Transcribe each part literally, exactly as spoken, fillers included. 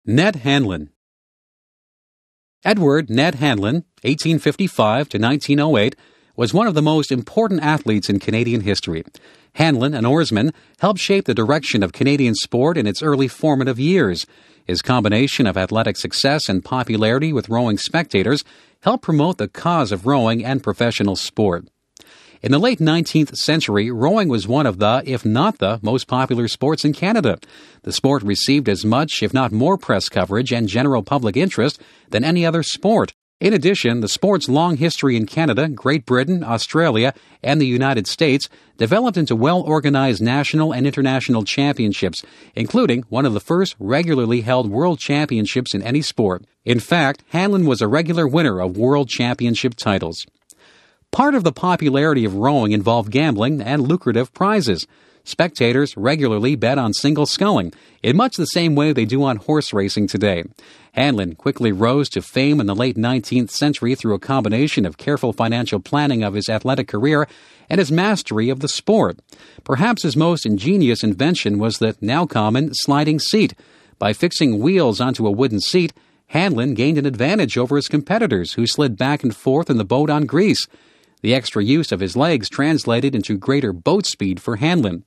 Ned Hanlon. Edward Ned Hanlon, eighteen fifty-five to nineteen oh eight, was one of the most important athletes in Canadian history. Hanlon, an oarsman, helped shape the direction of Canadian sport in its early formative years. His combination of athletic success and popularity with rowing spectators helped promote the cause of rowing and professional sport. In the late nineteenth century, rowing was one of the, if not the, most popular sports in Canada. The sport received as much, if not more, press coverage and general public interest than any other sport. In addition, the sport's long history in Canada, Great Britain, Australia, and the United States developed into well-organized national and international championships, including one of the first regularly held world championships in any sport. In fact, Hanlon was a regular winner of world championship titles. Part of the popularity of rowing involved gambling and lucrative prizes. Spectators regularly bet on single sculling, in much the same way they do on horse racing today. Hanlon quickly rose to fame in the late nineteenth century through a combination of careful financial planning of his athletic career and his mastery of the sport. Perhaps his most ingenious invention was the now common sliding seat. By fixing wheels onto a wooden seat, Hanlon gained an advantage over his competitors, who slid back and forth in the boat on grease. The extra use of his legs translated into greater boat speed for Hanlon.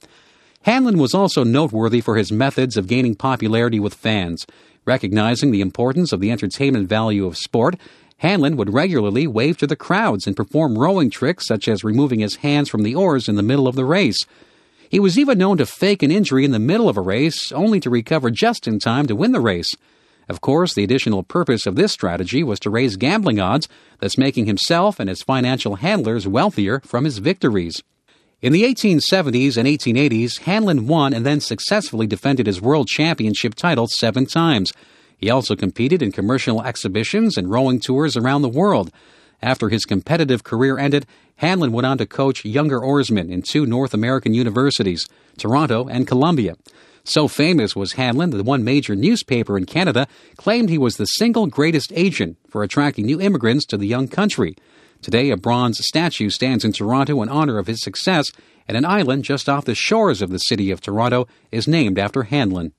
Hanlon was also noteworthy for his methods of gaining popularity with fans. Recognizing the importance of the entertainment value of sport, Hanlon would regularly wave to the crowds and perform rowing tricks such as removing his hands from the oars in the middle of the race. He was even known to fake an injury in the middle of a race, only to recover just in time to win the race. Of course, the additional purpose of this strategy was to raise gambling odds, thus making himself and his financial handlers wealthier from his victories. In the eighteen seventies and eighteen eighties, Hanlon won and then successfully defended his world championship title seven times. He also competed in commercial exhibitions and rowing tours around the world. After his competitive career ended, Hanlon went on to coach younger oarsmen in two North American universities, Toronto and Columbia. So famous was Hanlon that one major newspaper in Canada claimed he was the single greatest agent for attracting new immigrants to the young country. Today, a bronze statue stands in Toronto in honor of his success, and an island just off the shores of the city of Toronto is named after Hanlon.